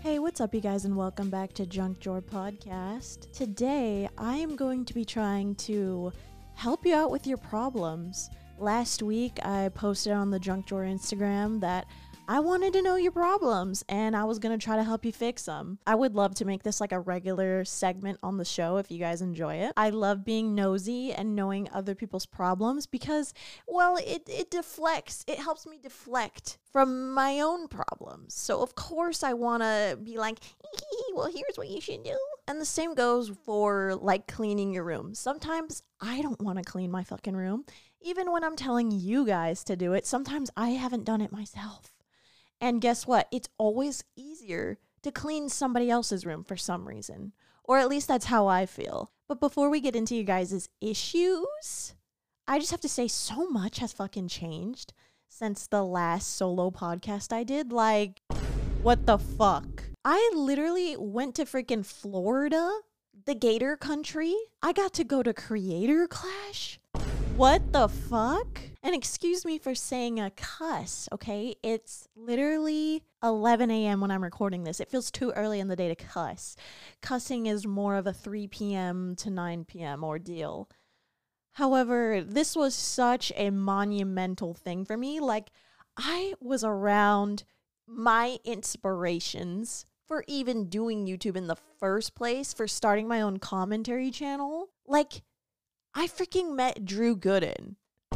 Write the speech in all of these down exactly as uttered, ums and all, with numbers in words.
Hey, what's up, you guys, and welcome back to Junk Drawer Podcast. Today, I am going to be trying to help you out with your problems. Last week, I posted on the Junk Drawer Instagram that I wanted to know your problems, and I was going to try to help you fix them. I would love to make this like a regular segment on the show if you guys enjoy it. I love being nosy and knowing other people's problems because, well, it, it deflects. It helps me deflect from my own problems. So, of course, I want to be like, well, here's what you should do. And the same goes for, like, cleaning your room. Sometimes I don't want to clean my fucking room. Even when I'm telling you guys to do it, sometimes I haven't done it myself. And guess what? It's always easier to clean somebody else's room for some reason. Or at least that's how I feel. But before we get into you guys' issues, I just have to say so much has fucking changed since the last solo podcast I did. Like, what the fuck? I literally went to freaking Florida, the Gator country. I got to go to Creator Clash. What the fuck? And excuse me for saying a cuss, okay? It's literally eleven a.m. when I'm recording this. It feels too early in the day to cuss. Cussing is more of a three p.m. to nine p.m. ordeal. However, this was such a monumental thing for me. Like, I was around my inspirations for even doing YouTube in the first place, for starting my own commentary channel. Like, I freaking met Drew Gooden.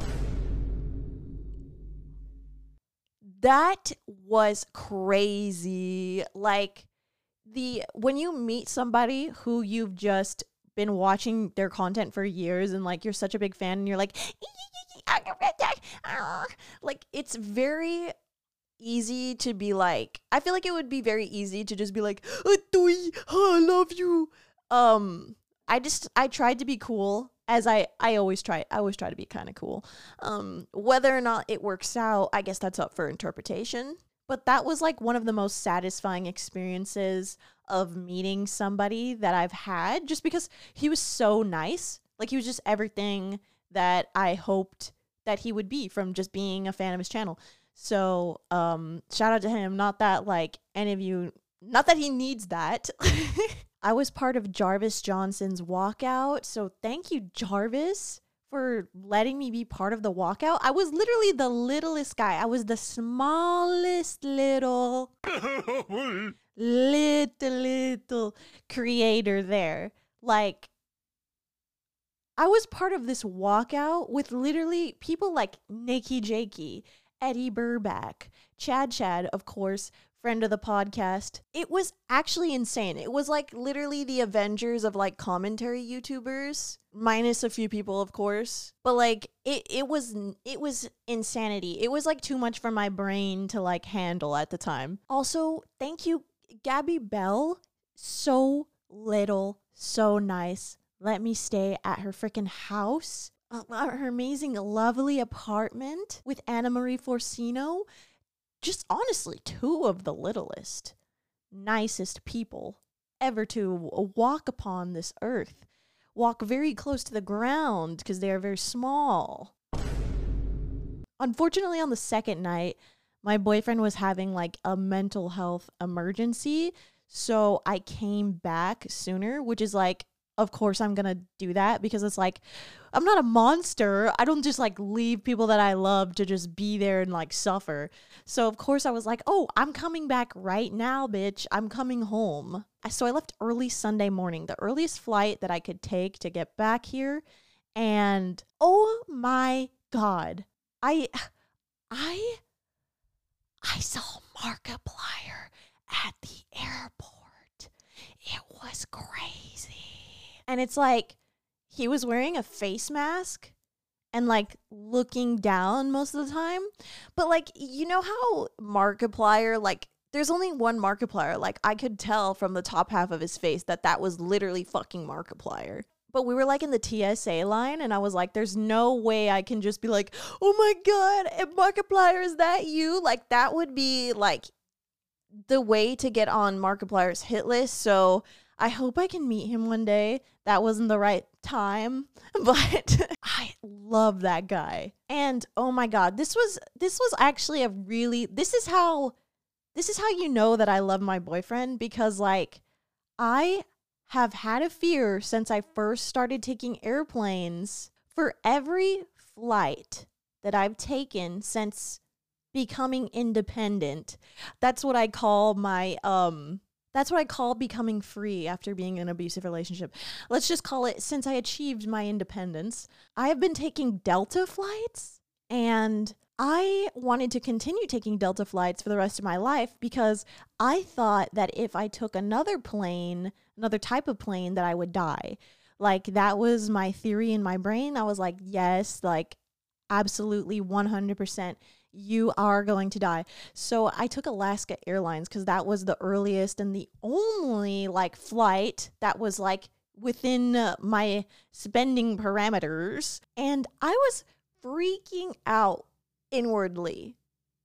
That was crazy. Like, the when you meet somebody who you've just been watching their content for years and like you're such a big fan and you're like, like it's very easy to be like, I feel like it would be very easy to just be like, oh, I love you. Um, I just, I tried to be cool. As I, I always try, I always try to be kind of cool. Um, whether or not it works out, I guess that's up for interpretation. But that was like one of the most satisfying experiences of meeting somebody that I've had, just because he was so nice. Like, he was just everything that I hoped that he would be from just being a fan of his channel. So, um, shout out to him. Not that like any of you, not that he needs that. I was part of Jarvis Johnson's walkout, so thank you, Jarvis, for letting me be part of the walkout. I was literally the littlest guy. I was the smallest little, little, little creator there. Like, I was part of this walkout with literally people like Nikki Jakey, Eddie Burback, Chad Chad, of course, friend of the podcast. It was actually insane. It was like literally the Avengers of like commentary YouTubers, minus a few people, of course. But like it, it was it was insanity. It was like too much for my brain to like handle at the time. Also, thank you, Gabby Bell. So little, so nice. Let me stay at her freaking house. Uh, her amazing, lovely apartment with Anna Marie Forcino. Just honestly, two of the littlest, nicest people ever to walk upon this earth. Walk very close to the ground because they are very small. Unfortunately, on the second night, my boyfriend was having like a mental health emergency. So I came back sooner, which is like, of course I'm going to do that because it's like, I'm not a monster. I don't just like leave people that I love to just be there and like suffer. So of course I was like, oh, I'm coming back right now, bitch. I'm coming home. So I left early Sunday morning, the earliest flight that I could take to get back here. And oh my God, I, I, I saw Markiplier at the airport. It was crazy. And it's like, he was wearing a face mask and like looking down most of the time. But like, you know how Markiplier, like there's only one Markiplier. Like I could tell from the top half of his face that that was literally fucking Markiplier. But we were like in the T S A line and I was like, there's no way I can just be like, oh my God, Markiplier, is that you? Like that would be like the way to get on Markiplier's hit list. So I hope I can meet him one day. That wasn't the right time, but I love that guy. And oh my God, this was this was actually a really, this is how this is how you know that I love my boyfriend, because like I have had a fear since I first started taking airplanes. For every flight that I've taken since becoming independent, that's what I call my um that's what I call becoming free after being in an abusive relationship. Let's just call it, since I achieved my independence, I have been taking Delta flights, and I wanted to continue taking Delta flights for the rest of my life because I thought that if I took another plane, another type of plane, that I would die. Like, that was my theory in my brain. I was like, yes, like, absolutely one hundred percent. You are going to die. So I took Alaska Airlines because that was the earliest and the only like flight that was like within uh, my spending parameters. And I was freaking out inwardly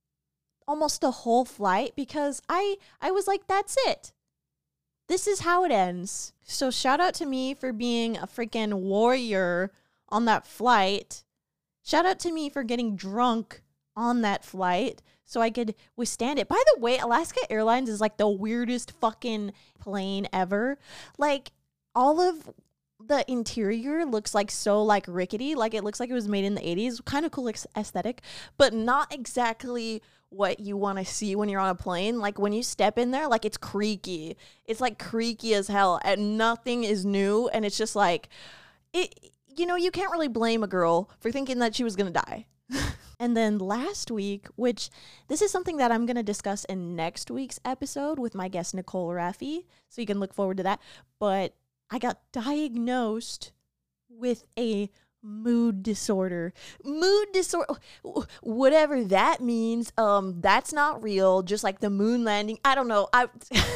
almost the whole flight because I I was like, that's it. This is how it ends. So shout out to me for being a freaking warrior on that flight. Shout out to me for getting drunk on that flight so I could withstand it. By the way, Alaska Airlines is like the weirdest fucking plane ever. Like, all of the interior looks like so like rickety. Like, it looks like it was made in the eighties. Kind of cool aesthetic, but not exactly what you want to see when you're on a plane. Like, when you step in there, like, it's creaky. It's like creaky as hell, and nothing is new. And it's just like, it, you know, you can't really blame a girl for thinking that she was going to die. And then last week, which this is something that I'm going to discuss in next week's episode with my guest, Nicole Raffi. So you can look forward to that. But I got diagnosed with a mood disorder. Mood disorder, whatever that means. Um, that's not real. Just like the moon landing. I don't know. I,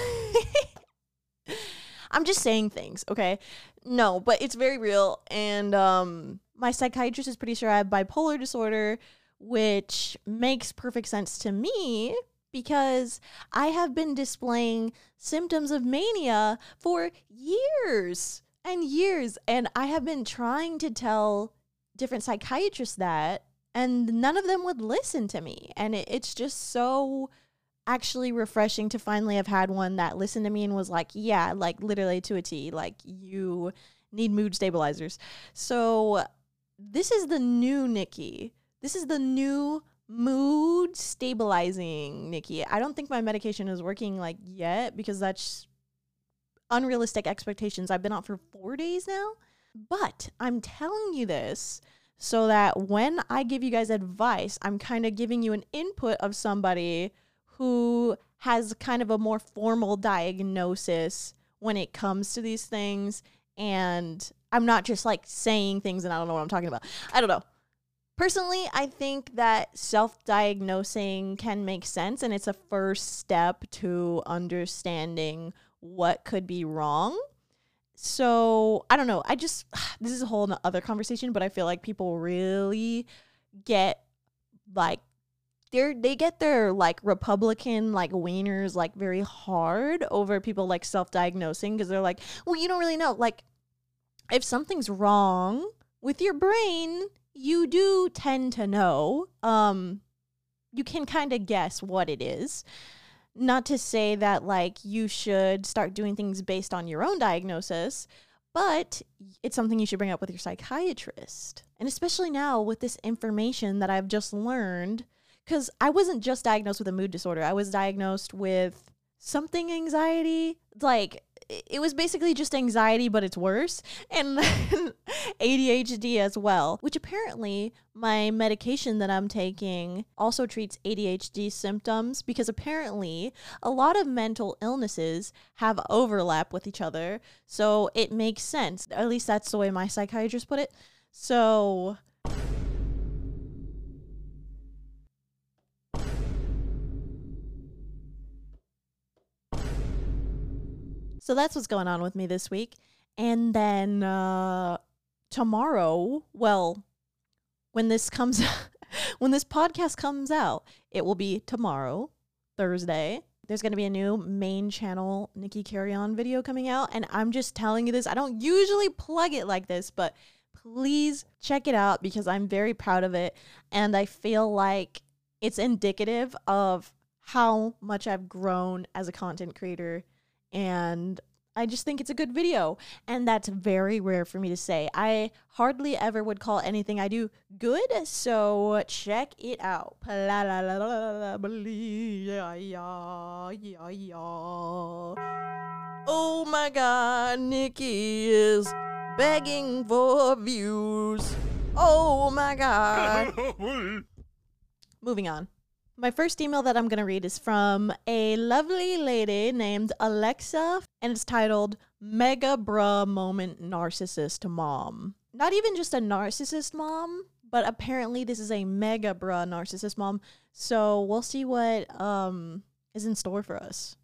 I'm just saying things, okay? No, but it's very real. And um, my psychiatrist is pretty sure I have bipolar disorder, which makes perfect sense to me because I have been displaying symptoms of mania for years and years. And I have been trying to tell different psychiatrists that, and none of them would listen to me. And it, it's just so actually refreshing to finally have had one that listened to me and was like, yeah, like literally to a T, like, you need mood stabilizers. So this is the new Nikki. This is the new mood stabilizing Nikki. I don't think my medication is working like yet because that's unrealistic expectations. I've been out for four days now, but I'm telling you this so that when I give you guys advice, I'm kind of giving you an input of somebody who has kind of a more formal diagnosis when it comes to these things. And I'm not just like saying things and I don't know what I'm talking about. I don't know. Personally, I think that self-diagnosing can make sense, and it's a first step to understanding what could be wrong. So, I don't know. I just, this is a whole other conversation, but I feel like people really get, like, they're, they get their, like, Republican, like, wieners, like, very hard over people, like, self-diagnosing, because they're like, well, you don't really know. Like, if something's wrong with your brain, you do tend to know. Um, you can kind of guess what it is. Not to say that, like, you should start doing things based on your own diagnosis, but it's something you should bring up with your psychiatrist. And especially now with this information that I've just learned, because I wasn't just diagnosed with a mood disorder. I was diagnosed with something anxiety. Like, it was basically just anxiety, but it's worse. And then A D H D as well, which apparently my medication that I'm taking also treats A D H D symptoms, because apparently a lot of mental illnesses have overlap with each other. So it makes sense. At least that's the way my psychiatrist put it. So So that's what's going on with me this week. And then uh, tomorrow, well, when this comes, when this podcast comes out, it will be tomorrow, Thursday. There's going to be a new main channel Nikki Carry On video coming out. And I'm just telling you this. I don't usually plug it like this, but please check it out because I'm very proud of it. And I feel like it's indicative of how much I've grown as a content creator, and I just think it's a good video, and that's very rare for me to say. I hardly ever would call anything I do good, so check it out. Oh my god, Nikki is begging for views. Oh my god. Moving on. My first email that I'm going to read is from a lovely lady named Alexa, and it's titled Mega Bruh Moment Narcissist Mom. Not even just a narcissist mom, but apparently this is a mega bruh narcissist mom, so we'll see what um is in store for us.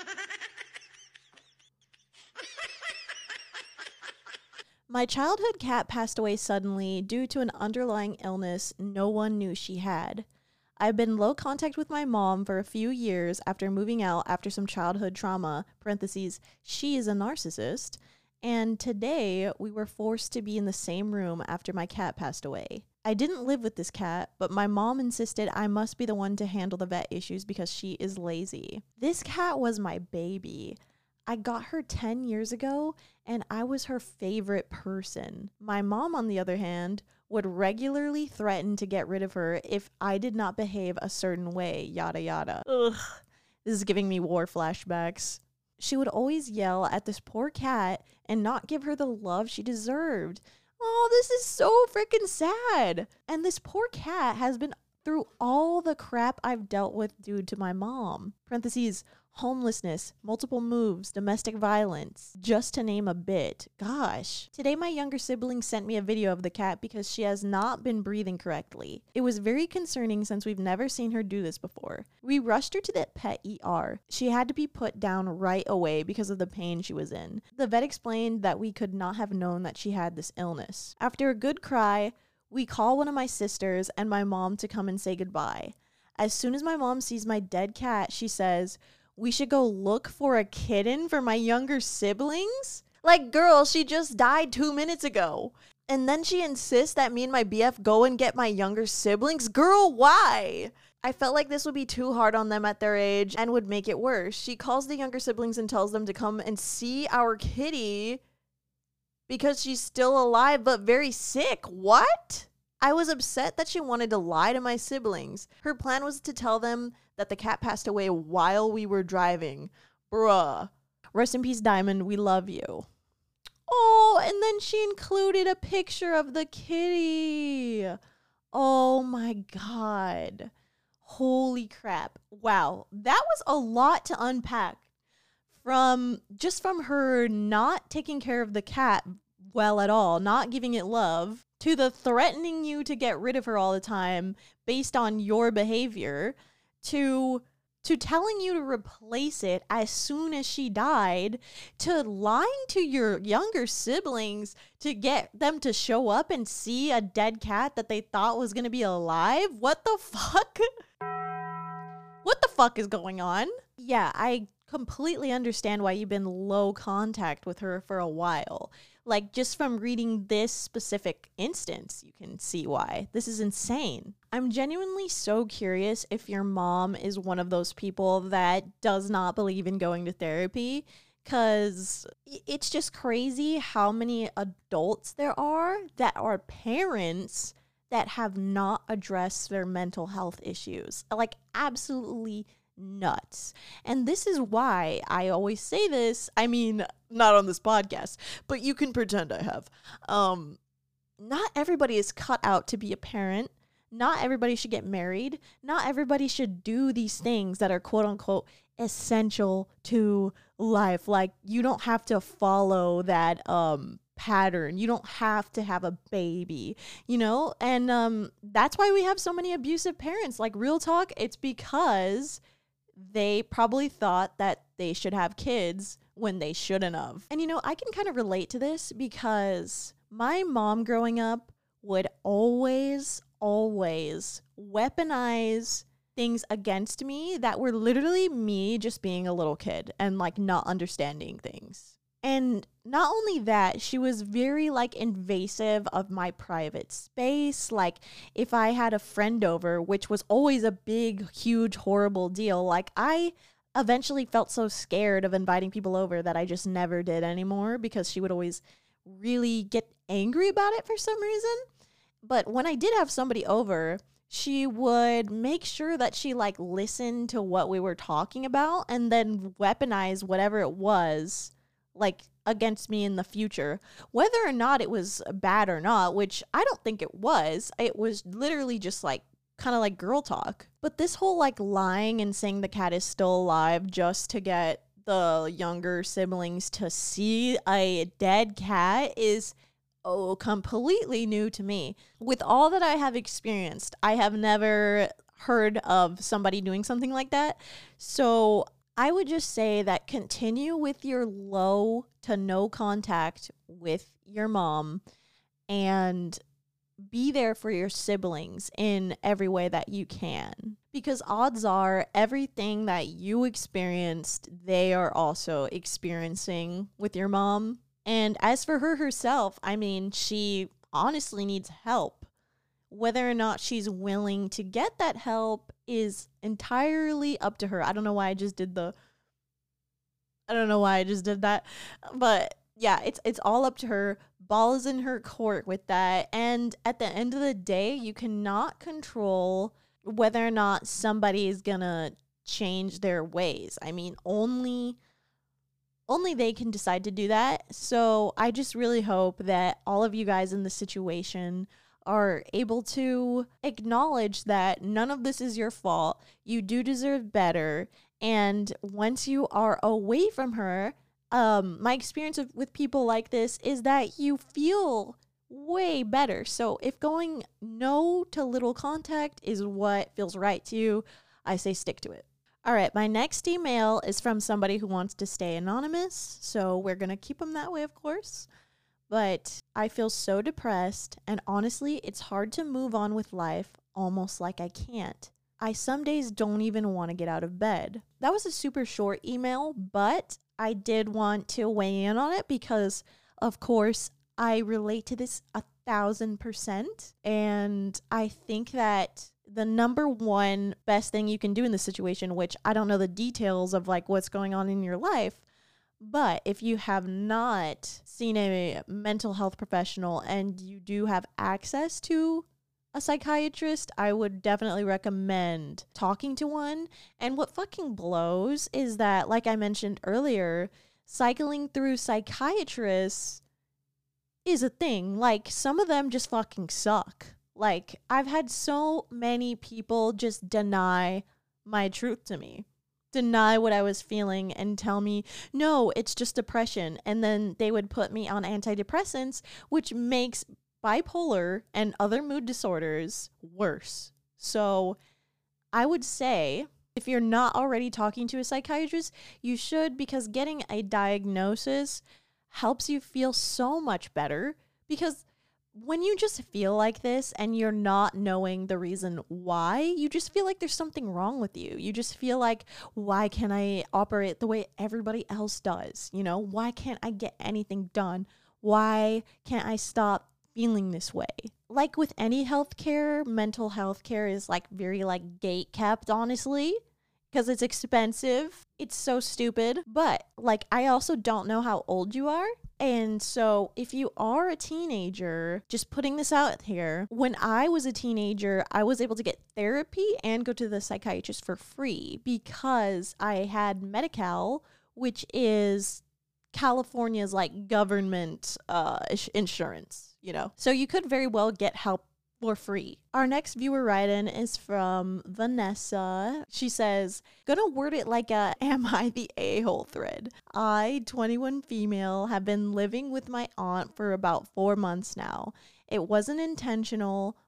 My childhood cat passed away suddenly due to an underlying illness no one knew she had. I've been in low contact with my mom for a few years after moving out after some childhood trauma, parentheses, she is a narcissist, and today we were forced to be in the same room after my cat passed away. I didn't live with this cat, but my mom insisted I must be the one to handle the vet issues because she is lazy. This cat was my baby. I got her ten years ago, and I was her favorite person. My mom, on the other hand, would regularly threaten to get rid of her if I did not behave a certain way, yada yada. Ugh, this is giving me war flashbacks. She would always yell at this poor cat and not give her the love she deserved. Oh, this is so freaking sad. And this poor cat has been through all the crap I've dealt with due to my mom. Parentheses, homelessness, multiple moves, domestic violence, just to name a bit. Gosh. Today my younger sibling sent me a video of the cat because she has not been breathing correctly. It was very concerning since we've never seen her do this before. We rushed her to the pet E R. She had to be put down right away because of the pain she was in. The vet explained that we could not have known that she had this illness. After a good cry, we call one of my sisters and my mom to come and say goodbye. As soon as my mom sees my dead cat, she says, we should go look for a kitten for my younger siblings? Like, girl, she just died two minutes ago. And then she insists that me and my B F go and get my younger siblings? Girl, why? I felt like this would be too hard on them at their age and would make it worse. She calls the younger siblings and tells them to come and see our kitty because she's still alive but very sick. What? I was upset that she wanted to lie to my siblings. Her plan was to tell them that the cat passed away while we were driving. Bruh. Rest in peace, Diamond. We love you. Oh, and then she included a picture of the kitty. Oh my God. Holy crap. Wow. That was a lot to unpack. From just from her not taking care of the cat well at all, not giving it love, to the threatening you to get rid of her all the time based on your behavior, to to telling you to replace it as soon as she died, to lying to your younger siblings to get them to show up and see a dead cat that they thought was going to be alive. What the fuck? What the fuck is going on? Yeah, I completely understand why you've been low contact with her for a while. Like, just from reading this specific instance, you can see why. This is insane. I'm genuinely so curious if your mom is one of those people that does not believe in going to therapy, because it's just crazy how many adults there are that are parents that have not addressed their mental health issues. Like, absolutely nuts. And this is why I always say this. I mean, not on this podcast, but you can pretend I have. Um, not everybody is cut out to be a parent. Not everybody should get married. Not everybody should do these things that are quote unquote essential to life. Like, you don't have to follow that um pattern. You don't have to have a baby, you know? And um that's why we have so many abusive parents. Like, real talk, it's because they probably thought that they should have kids when they shouldn't have. And, you know, I can kind of relate to this because my mom growing up would always, always weaponize things against me that were literally me just being a little kid and, like, not understanding things. And not only that, she was very like invasive of my private space. Like if I had a friend over, which was always a big, huge, horrible deal, like I eventually felt so scared of inviting people over that I just never did anymore because she would always really get angry about it for some reason. But when I did have somebody over, she would make sure that she like listened to what we were talking about and then weaponize whatever it was like against me in the future, whether or not it was bad or not, which I don't think it was. It was literally just like kind of like girl talk. But this whole like lying and saying the cat is still alive just to get the younger siblings to see a dead cat is oh completely new to me. With all that I have experienced, I have never heard of somebody doing something like that. So I would just say that continue with your low to no contact with your mom and be there for your siblings in every way that you can. Because odds are everything that you experienced, they are also experiencing with your mom. And as for her herself, I mean, she honestly needs help. Whether or not she's willing to get that help is entirely up to her. I don't know why I just did the I don't know why I just did that. But yeah, it's it's all up to her. Ball is in her court with that. And at the end of the day, you cannot control whether or not somebody is gonna change their ways. I mean, only only they can decide to do that. So I just really hope that all of you guys in the situation are able to acknowledge that none of this is your fault. You do deserve better. And once you are away from her, um, my experience of, with people like this is that you feel way better. So if going no to little contact is what feels right to you, I say stick to it. All right, my next email is from somebody who wants to stay anonymous. So we're going to keep them that way, of course. But I feel so depressed, and honestly, it's hard to move on with life, almost like I can't. I some days don't even want to get out of bed. That was a super short email, but I did want to weigh in on it because, of course, I relate to this a thousand percent. And I think that the number one best thing you can do in this situation, which I don't know the details of like what's going on in your life, but if you have not seen a mental health professional and you do have access to a psychiatrist, I would definitely recommend talking to one. And what fucking blows is that, like I mentioned earlier, cycling through psychiatrists is a thing. Like, some of them just fucking suck. Like, I've had so many people just deny my truth to me. Deny what I was feeling and tell me, no, it's just depression. And then they would put me on antidepressants, which makes bipolar and other mood disorders worse. So I would say if you're not already talking to a psychiatrist, you should, because getting a diagnosis helps you feel so much better. Because when you just feel like this and you're not knowing the reason why, you just feel like there's something wrong with you. You just feel like, why can't I operate the way everybody else does? You know, why can't I get anything done? Why can't I stop feeling this way? Like with any healthcare, mental health care is like very like gate kept, honestly, because it's expensive. It's so stupid. But like, I also don't know how old you are. And so if you are a teenager, just putting this out here, when I was a teenager, I was able to get therapy and go to the psychiatrist for free because I had Medi-Cal, which is California's like government uh, insurance, you know. So you could very well get help for free. Our next viewer write-in is from Vanessa. She says, gonna word it like a am I the a-hole thread. I, twenty-one female, have been living with my aunt for about four months now. It wasn't intentional,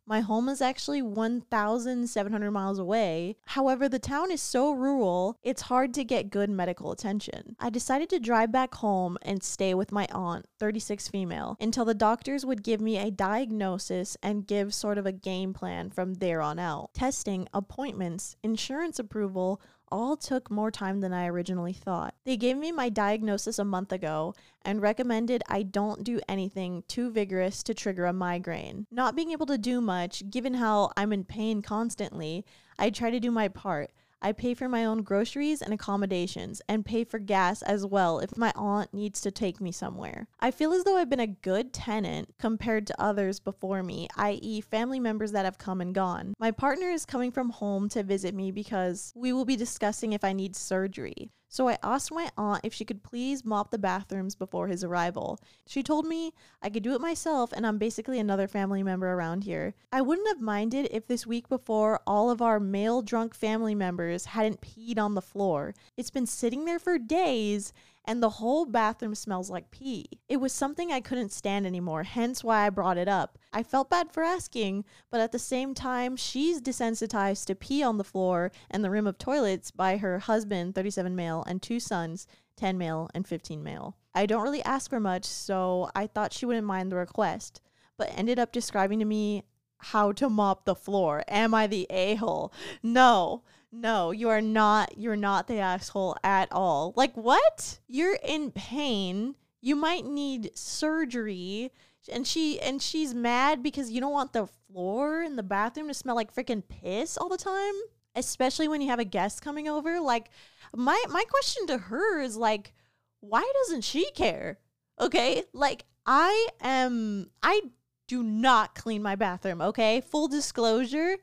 My home is actually one thousand seven hundred miles away. However, the town is so rural, it's hard to get good medical attention. I decided to drive back home and stay with my aunt, thirty-six female, until the doctors would give me a diagnosis and give sort of a game plan from there on out. Testing, appointments, insurance approval, all took more time than I originally thought. They gave me my diagnosis a month ago and recommended I don't do anything too vigorous to trigger a migraine. Not being able to do much, given how I'm in pain constantly, I try to do my part. I pay for my own groceries and accommodations and pay for gas as well if my aunt needs to take me somewhere. I feel as though I've been a good tenant compared to others before me, that is family members that have come and gone. My partner is coming from home to visit me because we will be discussing if I need surgery. So I asked my aunt if she could please mop the bathrooms before his arrival. She told me I could do it myself and I'm basically another family member around here. I wouldn't have minded if this week before all of our male drunk family members hadn't peed on the floor. It's been sitting there for days and the whole bathroom smells like pee. It was something I couldn't stand anymore, hence why I brought it up. I felt bad for asking, but at the same time, she's desensitized to pee on the floor and the rim of toilets by her husband, thirty-seven male, and two sons, ten male and fifteen male. I don't really ask for much, so I thought she wouldn't mind the request, but ended up describing to me how to mop the floor. Am I the a-hole? No. No, you are not. You're not the asshole at all. Like, what? You're in pain. You might need surgery. And she and she's mad because you don't want the floor in the bathroom to smell like freaking piss all the time, especially when you have a guest coming over. Like, my my question to her is like, why doesn't she care? Okay? Like, I am I do not clean my bathroom, okay? Full disclosure.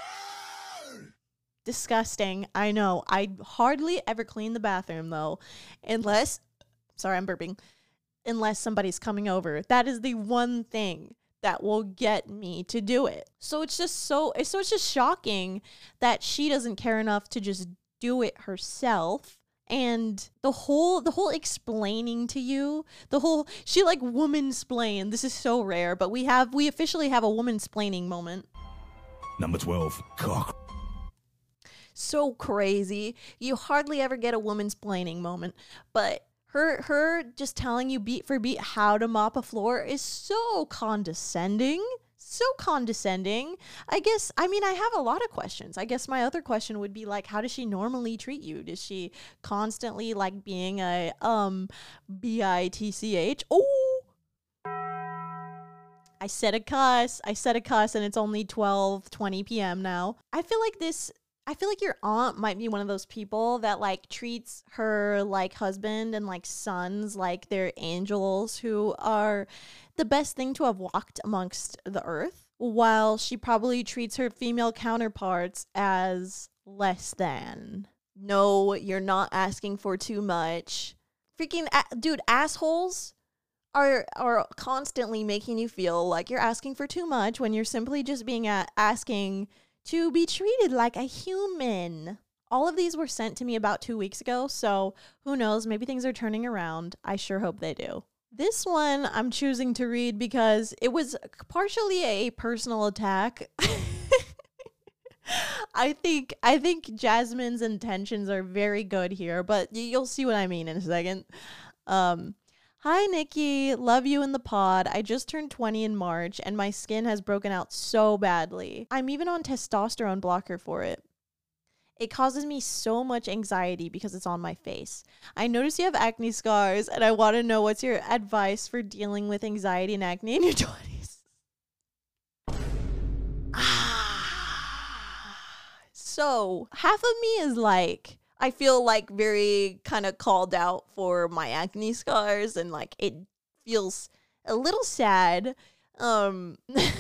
Disgusting. I know. I hardly ever clean the bathroom though, unless, sorry, I'm burping, unless somebody's coming over. That is the one thing that will get me to do it. So it's just so, so it's just shocking that she doesn't care enough to just do it herself. And the whole, the whole explaining to you, the whole, she like woman-splain. This is so rare, but we have, we officially have a woman-splaining moment. Number twelve, cock. So crazy. You hardly ever get a woman's splaining moment, but her her just telling you beat for beat how to mop a floor is so condescending. So condescending. I guess, I mean, I have a lot of questions. I guess my other question would be like, how does she normally treat you? Does she constantly like being a um B I T C H? Oh, I said a cuss. I said a cuss and it's only twelve twenty p.m. now. I feel like this I feel like your aunt might be one of those people that like treats her like husband and like sons like they're angels who are the best thing to have walked amongst the earth, while she probably treats her female counterparts as less than. No, you're not asking for too much. Freaking a- dude, assholes are are constantly making you feel like you're asking for too much when you're simply just being a- asking to be treated like a human. All of these were sent to me about two weeks ago, so who knows, maybe things are turning around. I sure hope they do. This one I'm choosing to read because it was partially a personal attack. I think I think Jasmine's intentions are very good here, but you'll see what I mean in a second. Um, Hi, Nikki. Love you in the pod. I just turned twenty in March, and my skin has broken out so badly. I'm even on testosterone blocker for it. It causes me so much anxiety because it's on my face. I notice you have acne scars, and I want to know what's your advice for dealing with anxiety and acne in your twenties. Ah. So, half of me is like, I feel like very kind of called out for my acne scars, and like it feels a little sad. Um,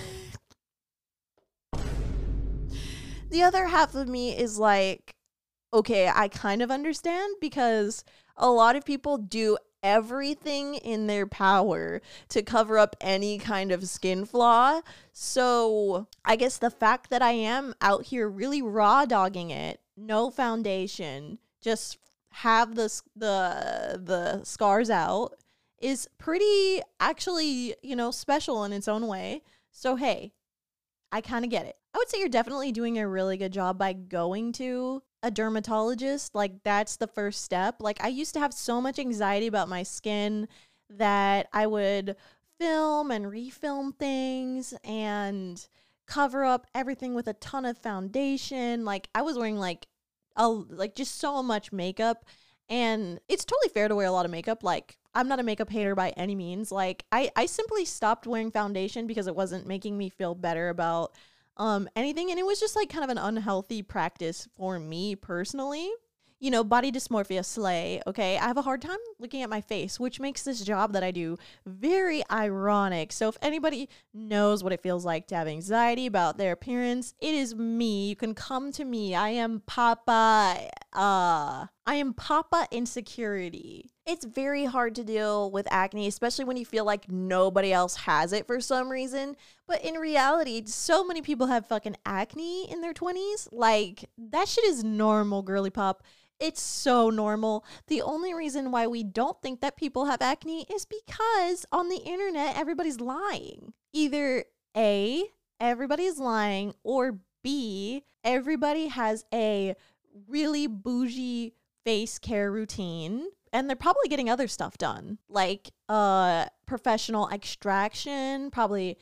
the other half of me is like, okay, I kind of understand because a lot of people do everything in their power to cover up any kind of skin flaw. So I guess the fact that I am out here really raw dogging it, no foundation, just have the the the scars out, is pretty actually, you know, special in its own way. So hey, I kind of get it. I would say you're definitely doing a really good job by going to a dermatologist. Like, that's the first step. Like, I used to have so much anxiety about my skin that I would film and refilm things and cover up everything with a ton of foundation. Like, I was wearing like a like just so much makeup, and it's totally fair to wear a lot of makeup. Like, I'm not a makeup hater by any means. Like, I I simply stopped wearing foundation because it wasn't making me feel better about um anything, and it was just like kind of an unhealthy practice for me personally. You know, body dysmorphia, slay, okay? I have a hard time looking at my face, which makes this job that I do very ironic. So if anybody knows what it feels like to have anxiety about their appearance, it is me. You can come to me. I am Papa, uh, I am Papa Insecurity. It's very hard to deal with acne, especially when you feel like nobody else has it for some reason. But in reality, so many people have fucking acne in their twenties. Like, that shit is normal, girly pop. It's so normal. The only reason why we don't think that people have acne is because on the internet, everybody's lying. Either A, everybody is lying, or B, everybody has a really bougie face care routine, and they're probably getting other stuff done, like uh, professional extraction, probably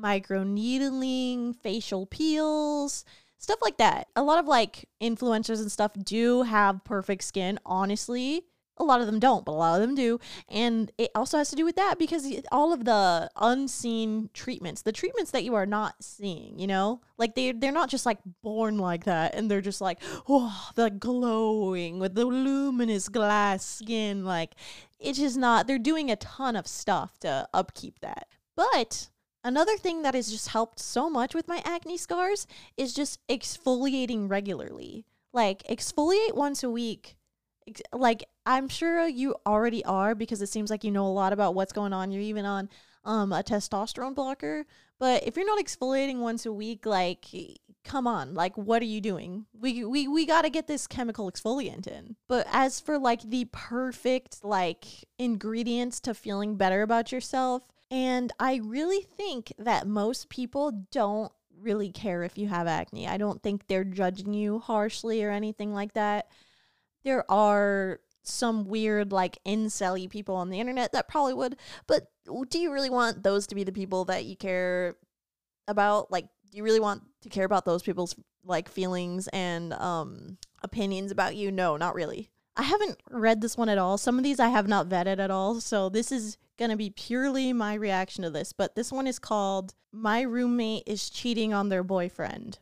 microneedling, facial peels, stuff like that. A lot of like influencers and stuff do have perfect skin, honestly. A lot of them don't, but a lot of them do. And it also has to do with that because all of the unseen treatments, the treatments that you are not seeing, you know, like they, they're not just like born like that. And they're just like, oh, the glowing with the luminous glass skin. Like, it's just not, they're doing a ton of stuff to upkeep that. But another thing that has just helped so much with my acne scars is just exfoliating regularly. Like, exfoliate once a week. Like, I'm sure you already are because it seems like you know a lot about what's going on. You're even on um, a testosterone blocker. But if you're not exfoliating once a week, like, come on. Like, what are you doing? We we we got to get this chemical exfoliant in. But as for, like, the perfect, like, ingredients to feeling better about yourself, and I really think that most people don't really care if you have acne. I don't think they're judging you harshly or anything like that. There are some weird, like, incel-y people on the internet that probably would, but do you really want those to be the people that you care about? Like, do you really want to care about those people's, like, feelings and um, opinions about you? No, not really. I haven't read this one at all. Some of these I have not vetted at all, so this is going to be purely my reaction to this, but this one is called My Roommate is Cheating on Their Boyfriend.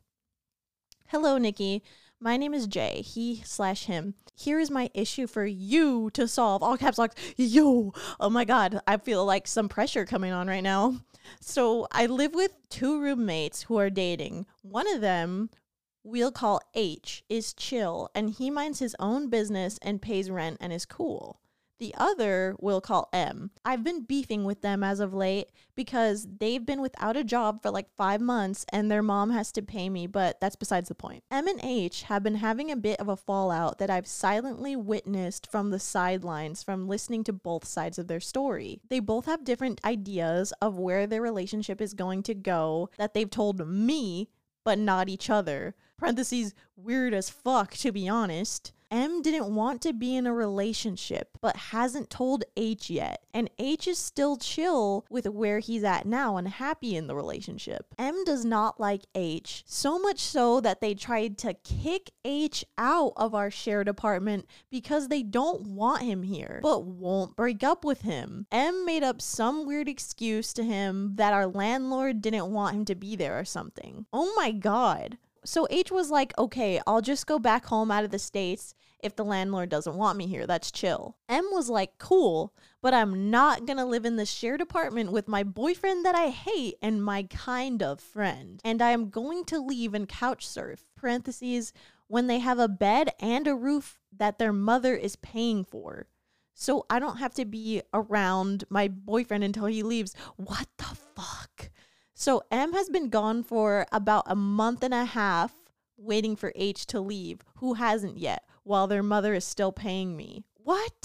Hello, Nikki. My name is Jay, he slash him. Here is my issue for you to solve. All caps lock, you. Oh my God, I feel like some pressure coming on right now. So I live with two roommates who are dating. One of them, we'll call H, is chill, and he minds his own business and pays rent and is cool. The other we'll call M. I've been beefing with them as of late because they've been without a job for like five months and their mom has to pay me, but that's besides the point. M and H have been having a bit of a fallout that I've silently witnessed from the sidelines from listening to both sides of their story. They both have different ideas of where their relationship is going to go that they've told me, but not each other. Parentheses, weird as fuck, to be honest. M didn't want to be in a relationship, but hasn't told H yet. And H is still chill with where he's at now and happy in the relationship. M does not like H, so much so that they tried to kick H out of our shared apartment because they don't want him here, but won't break up with him. M made up some weird excuse to him that our landlord didn't want him to be there or something. Oh my God. So H was like, okay, I'll just go back home out of the States if the landlord doesn't want me here. That's chill. M was like, cool, but I'm not gonna live in the shared apartment with my boyfriend that I hate and my kind of friend. And I am going to leave and couch surf, parentheses, when they have a bed and a roof that their mother is paying for. So I don't have to be around my boyfriend until he leaves. What the fuck? So M has been gone for about a month and a half waiting for H to leave, who hasn't yet, while their mother is still paying me. What?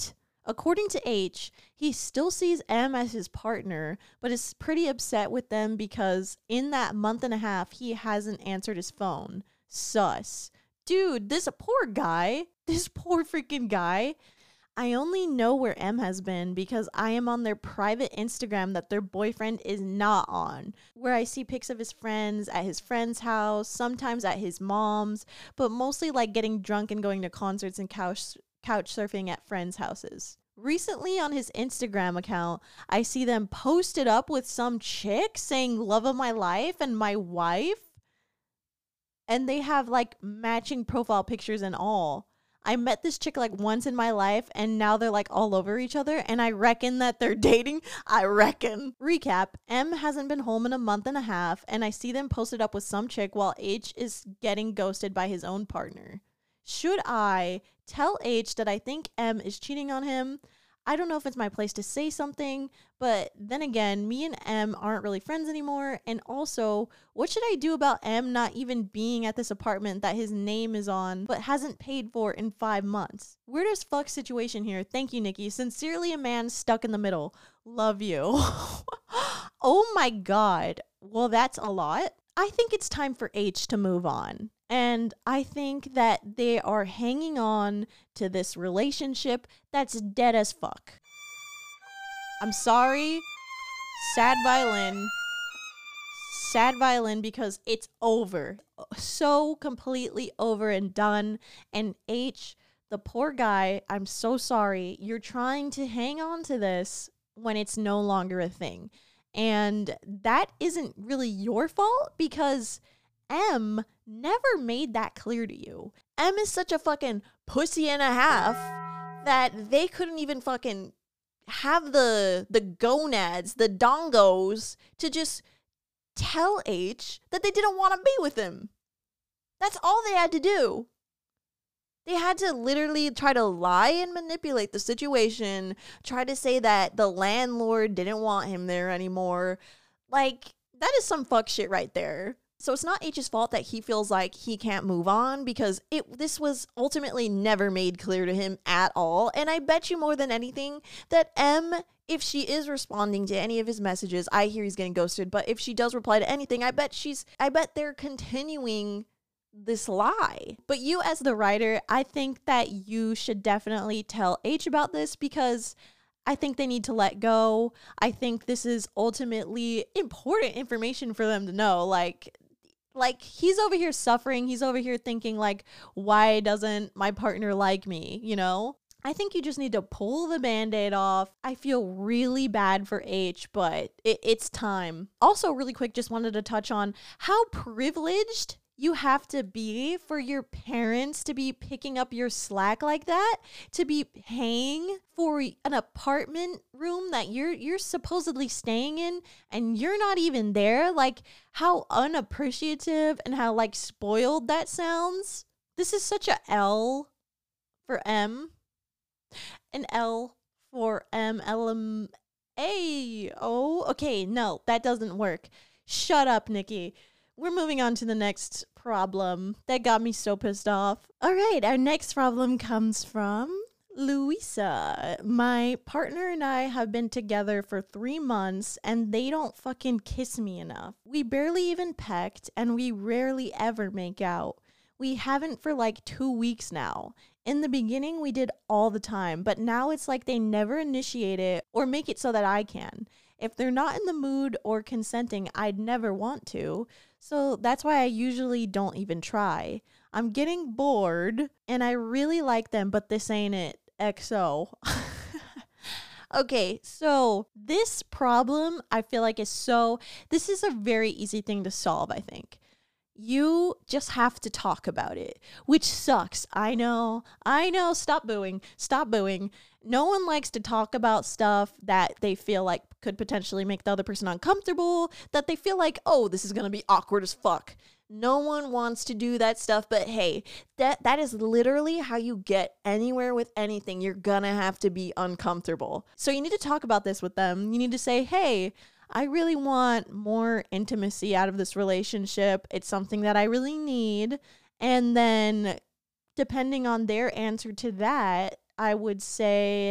According to H, he still sees M as his partner, but is pretty upset with them because in that month and a half, he hasn't answered his phone. Sus. Dude, this poor guy, this poor freaking guy. I only know where M has been because I am on their private Instagram that their boyfriend is not on, where I see pics of his friends at his friend's house, sometimes at his mom's, but mostly like getting drunk and going to concerts and couch couch surfing at friends' houses. Recently on his Instagram account, I see them posted up with some chick saying love of my life and my wife. And they have like matching profile pictures and all. I met this chick like once in my life and now they're like all over each other and I reckon that they're dating. I reckon. Recap, M hasn't been home in a month and a half and I see them posted up with some chick while H is getting ghosted by his own partner. Should I tell H that I think M is cheating on him? I don't know if it's my place to say something, but then again, me and M aren't really friends anymore. And also, what should I do about M not even being at this apartment that his name is on, but hasn't paid for in five months? Weird as fuck situation here. Thank you, Nikki. Sincerely, a man stuck in the middle. Love you. Oh my God. Well, that's a lot. I think it's time for H to move on. And I think that they are hanging on to this relationship that's dead as fuck. I'm sorry. Sad violin. Sad violin because it's over. So completely over and done. And H, the poor guy, I'm so sorry. You're trying to hang on to this when it's no longer a thing. And that isn't really your fault because M never made that clear to you. M is such a fucking pussy and a half that they couldn't even fucking have the the gonads, the dongos, to just tell H that they didn't want to be with him. That's all they had to do. They had to literally try to lie and manipulate the situation, try to say that the landlord didn't want him there anymore. Like, that is some fuck shit right there. So it's not H's fault that he feels like he can't move on because it this was ultimately never made clear to him at all. And I bet you more than anything that M, if she is responding to any of his messages, I hear he's getting ghosted, but if she does reply to anything, I bet she's, I bet they're continuing this lie. But you as the writer, I think that you should definitely tell H about this because I think they need to let go. I think this is ultimately important information for them to know. Like, like he's over here suffering. He's over here thinking like, why doesn't my partner like me? You know? I think you just need to pull the Band-Aid off. I feel really bad for H, but it, it's time. Also, really quick, just wanted to touch on how privileged you have to be for your parents to be picking up your slack like that, to be paying for an apartment room that you're you're supposedly staying in and you're not even there. Like, how unappreciative and how like spoiled that sounds. This is such a L for M. An L for M. L M A. Oh, okay, no, that doesn't work. Shut up, Nikki. We're moving on to the next problem. That got me so pissed off. All right, our next problem comes from Louisa. My partner and I have been together for three months and they don't fucking kiss me enough. We barely even pecked and we rarely ever make out. We haven't for like two weeks now. In the beginning, we did all the time, but now it's like they never initiate it or make it so that I can. If they're not in the mood or consenting, I'd never want to. So that's why I usually don't even try. I'm getting bored and I really like them, but this ain't it. X O. Okay, so this problem I feel like is so, this is a very easy thing to solve, I think. You just have to talk about it, which sucks. I know, I know. Stop booing. Stop booing. No one likes to talk about stuff that they feel like could potentially make the other person uncomfortable, that they feel like, oh, this is going to be awkward as fuck. No one wants to do that stuff, but hey, that that is literally how you get anywhere with anything. You're going to have to be uncomfortable. So you need to talk about this with them. You need to say, hey, I really want more intimacy out of this relationship. It's something that I really need. And then depending on their answer to that, I would say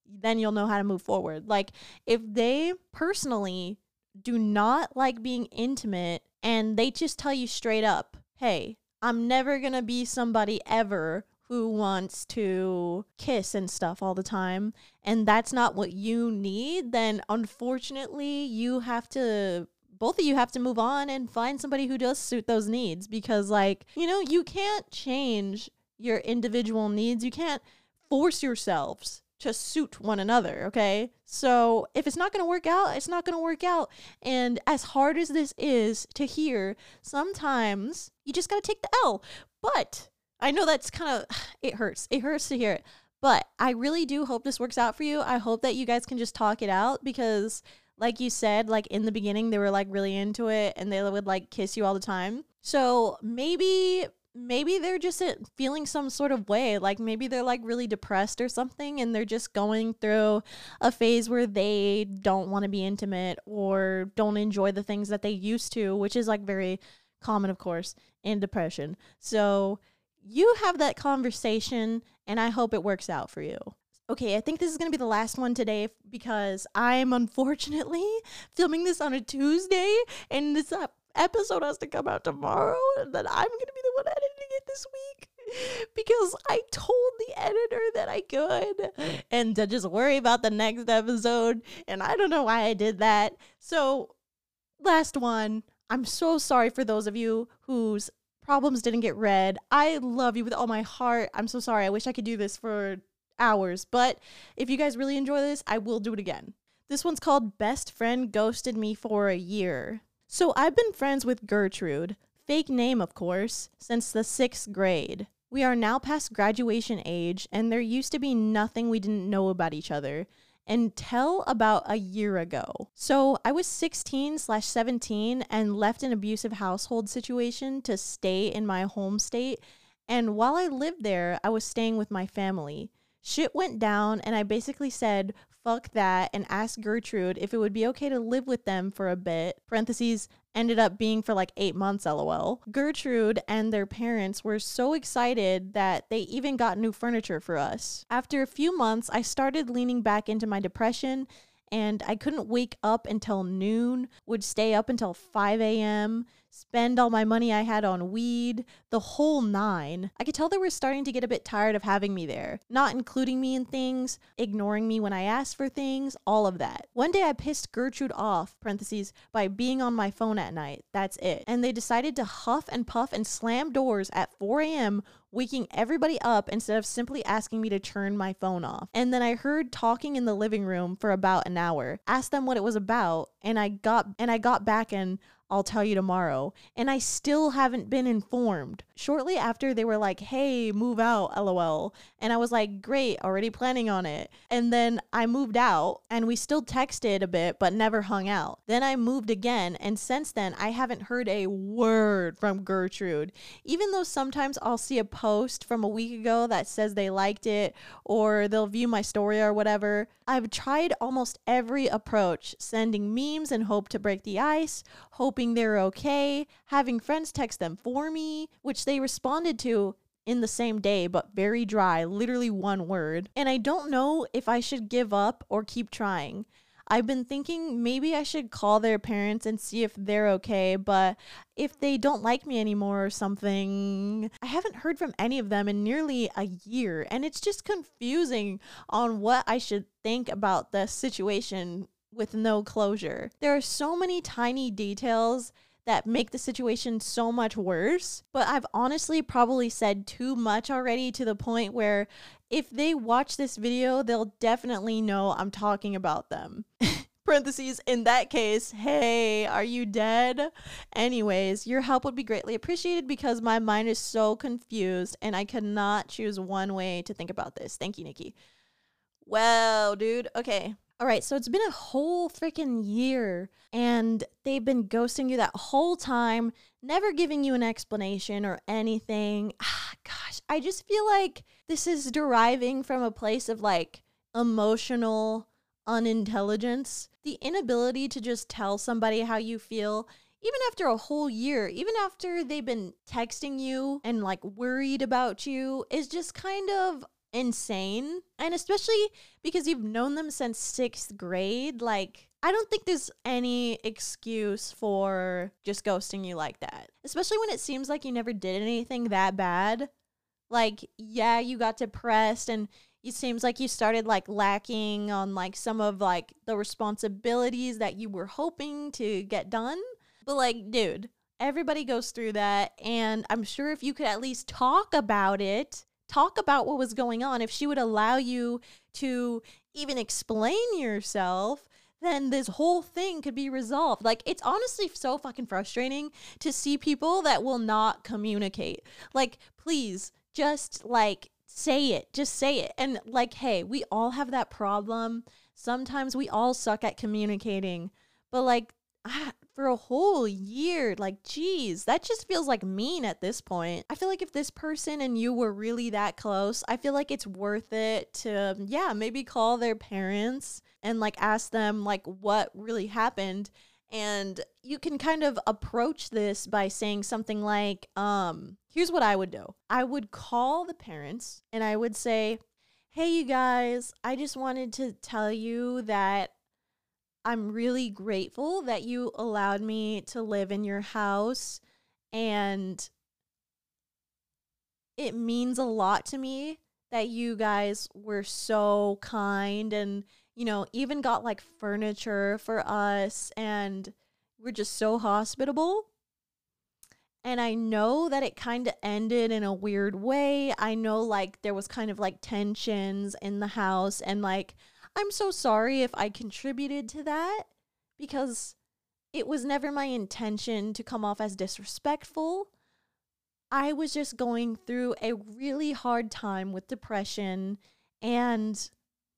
then you'll know how to move forward. Like, if they personally do not like being intimate and they just tell you straight up, hey, I'm never gonna be somebody ever who wants to kiss and stuff all the time, and that's not what you need, then unfortunately you have to, both of you have to move on and find somebody who does suit those needs. Because, like, you know, you can't change your individual needs. You can't force yourselves to suit one another, okay? So if it's not going to work out, it's not going to work out. And as hard as this is to hear, sometimes you just got to take the L. But I know that's kind of, it hurts. It hurts to hear it. But I really do hope this works out for you. I hope that you guys can just talk it out, because like you said, like in the beginning, they were like really into it and they would like kiss you all the time. So maybe, maybe they're just feeling some sort of way. Like maybe they're like really depressed or something, and they're just going through a phase where they don't want to be intimate or don't enjoy the things that they used to, which is like very common, of course, in depression. So you have that conversation, and I hope it works out for you. Okay, I think this is going to be the last one today, because I'm unfortunately filming this on a Tuesday, and this uh, episode has to come out tomorrow, and then I'm going to be the one editing it this week, because I told the editor that I could, and to just worry about the next episode, and I don't know why I did that. So, last one. I'm so sorry for those of you whose problems didn't get read. I love you with all my heart. I'm so sorry. I wish I could do this for hours, but if you guys really enjoy this, I will do it again. This one's called Best Friend Ghosted Me for a Year. So I've been friends with Gertrude, fake name of course, since the sixth grade. We are now past graduation age, and there used to be nothing we didn't know about each other until about a year ago. So I was sixteen slash seventeen and left an abusive household situation to stay in my home state. And while I lived there, I was staying with my family. Shit went down, and I basically said, fuck that, and asked Gertrude if it would be okay to live with them for a bit, parentheses, ended up being for like eight months, lol. Gertrude and their parents were so excited that they even got new furniture for us. After a few months, I started leaning back into my depression, and I couldn't wake up until noon, would stay up until five a.m., spend all my money I had on weed, the whole nine. I could tell they were starting to get a bit tired of having me there, not including me in things, ignoring me when I asked for things, all of that. One day I pissed Gertrude off, parentheses, by being on my phone at night. That's it. And they decided to huff and puff and slam doors at four a.m., waking everybody up instead of simply asking me to turn my phone off. And then I heard talking in the living room for about an hour. Asked them what it was about, and I got and I got back and I'll tell you tomorrow. And I still haven't been informed. Shortly after, they were like, hey, move out, lol. And I was like, great, already planning on it. And then I moved out, and we still texted a bit, but never hung out. Then I moved again, and since then, I haven't heard a word from Gertrude. Even though sometimes I'll see a post from a week ago that says they liked it, or they'll view my story or whatever. I've tried almost every approach, sending memes and hope to break the ice, hoping they're okay, having friends text them for me, which they responded to in the same day, but very dry, literally one word. And I don't know if I should give up or keep trying. I've been thinking maybe I should call their parents and see if they're okay, but if they don't like me anymore or something, I haven't heard from any of them in nearly a year, and it's just confusing on what I should think about the situation with no closure. There are so many tiny details that make the situation so much worse, but I've honestly probably said too much already, to the point where if they watch this video, they'll definitely know I'm talking about them. Parentheses, in that case, hey, are you dead? Anyways, your help would be greatly appreciated, because my mind is so confused and I cannot choose one way to think about this. Thank you, Nikki. Well, dude, okay. All right, so it's been a whole freaking year, and they've been ghosting you that whole time, never giving you an explanation or anything. Ah, gosh, I just feel like this is deriving from a place of like emotional unintelligence. The inability to just tell somebody how you feel, even after a whole year, even after they've been texting you and like worried about you, is just kind of insane. And especially because you've known them since sixth grade, like, I don't think there's any excuse for just ghosting you like that. Especially when it seems like you never did anything that bad. Like, yeah, you got depressed and it seems like you started like lacking on like some of like the responsibilities that you were hoping to get done. But like, dude, everybody goes through that. And I'm sure if you could at least talk about it, talk about what was going on, if she would allow you to even explain yourself, then this whole thing could be resolved. Like, it's honestly so fucking frustrating to see people that will not communicate. Like, please, just like say it. Just say it. And like, hey, we all have that problem. Sometimes we all suck at communicating. But like, ah, for a whole year, like, geez, that just feels like mean at this point. I feel like if this person and you were really that close, I feel like it's worth it to, yeah, maybe call their parents and like ask them like what really happened. And you can kind of approach this by saying something like, um, here's what I would do. I would call the parents and I would say, hey, you guys, I just wanted to tell you that I'm really grateful that you allowed me to live in your house, and it means a lot to me that you guys were so kind and, you know, even got like furniture for us and we're just so hospitable. And I know that it kind of ended in a weird way. I know like there was kind of like tensions in the house, and like, I'm so sorry if I contributed to that, because it was never my intention to come off as disrespectful. I was just going through a really hard time with depression, and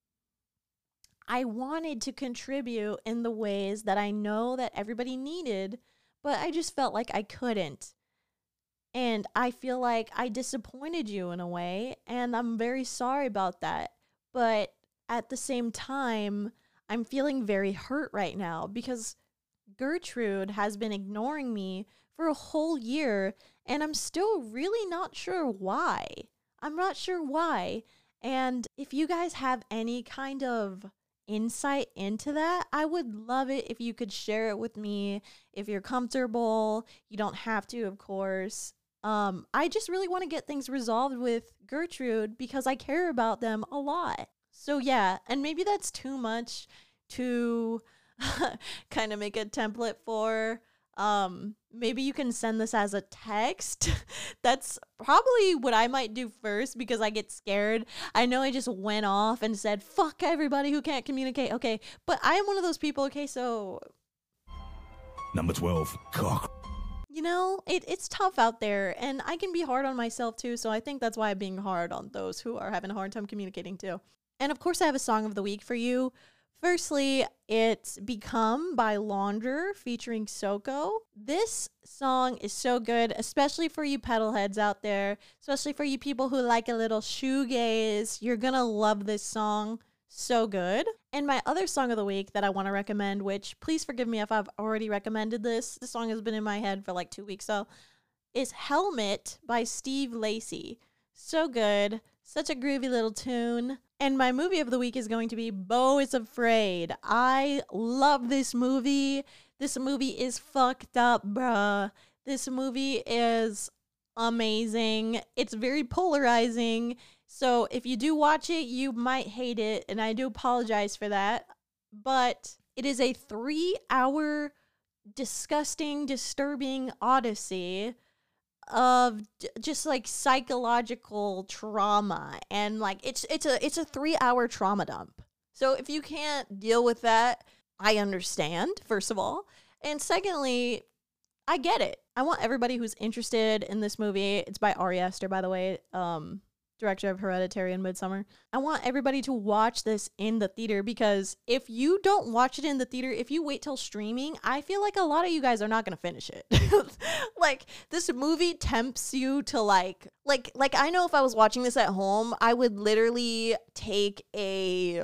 I wanted to contribute in the ways that I know that everybody needed, but I just felt like I couldn't. And I feel like I disappointed you in a way, and I'm very sorry about that. But at the same time, I'm feeling very hurt right now because Gertrude has been ignoring me for a whole year, and I'm still really not sure why. I'm not sure why. And if you guys have any kind of insight into that, I would love it if you could share it with me. If you're comfortable, you don't have to, of course. Um, I just really want to get things resolved with Gertrude because I care about them a lot. So yeah, and maybe that's too much to kind of make a template for. Um, maybe you can send this as a text. That's probably what I might do first because I get scared. I know I just went off and said, fuck everybody who can't communicate. Okay, but I am one of those people, okay, so... Number twelve, cock. You know, it, it's tough out there, and I can be hard on myself too, so I think that's why I'm being hard on those who are having a hard time communicating too. And of course, I have a song of the week for you. Firstly, it's Become by Launder featuring Soko. This song is so good, especially for you pedal heads out there, especially for you people who like a little shoegaze. You're gonna love this song. So good. And my other song of the week that I want to recommend, which please forgive me if I've already recommended this. This song has been in my head for like two weeks, so is Helmet by Steve Lacy. So good. Such a groovy little tune. And my movie of the week is going to be Beau is Afraid. I love this movie. This movie is fucked up, bruh. This movie is amazing. It's very polarizing. So if you do watch it, you might hate it. And I do apologize for that. But it is a three-hour disgusting, disturbing odyssey of d- just like psychological trauma, and like it's it's a it's a three hour trauma dump. So if you can't deal with that, I understand, first of all, and secondly, I get it. I want everybody who's interested in this movie. It's by Ari Aster, by the way, um director of Hereditary and Midsommar. I want everybody to watch this in the theater, because if you don't watch it in the theater, if you wait till streaming, I feel like a lot of you guys are not going to finish it. Like, this movie tempts you to like, like, like I know if I was watching this at home, I would literally take a,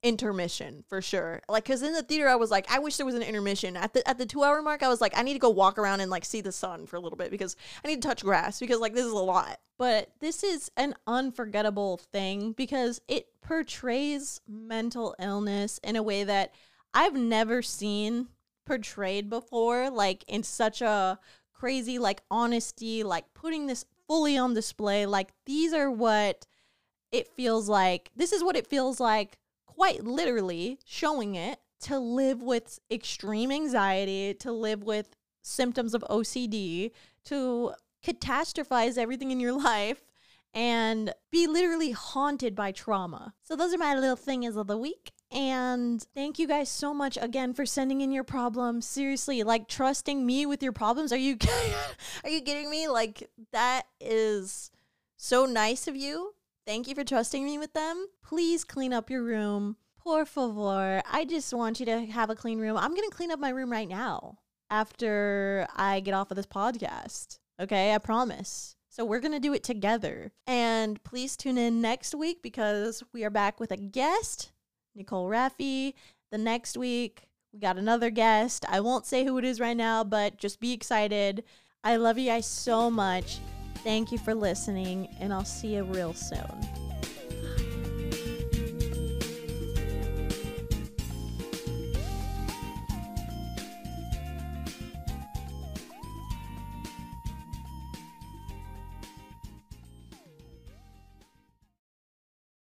intermission for sure. Like, because in the theater, I was like, I wish there was an intermission. At the at the two hour mark, I was like, I need to go walk around and like see the sun for a little bit because I need to touch grass because like this is a lot. But this is an unforgettable thing because it portrays mental illness in a way that I've never seen portrayed before, like in such a crazy like honesty, like putting this fully on display. Like these are what it feels like. This is what it feels like, quite literally showing it, to live with extreme anxiety, to live with symptoms of O C D, to catastrophize everything in your life, and be literally haunted by trauma. So those are my little things of the week. And thank you guys so much again for sending in your problems. Seriously, like trusting me with your problems. Are you are you kidding me? Like that is so nice of you. Thank you for trusting me with them. Please clean up your room. Por favor. I just want you to have a clean room. I'm going to clean up my room right now after I get off of this podcast. Okay, I promise. So we're going to do it together. And please tune in next week because we are back with a guest, Nicole Raffi. The next week, we got another guest. I won't say who it is right now, but just be excited. I love you guys so much. Thank you for listening, and I'll see you real soon.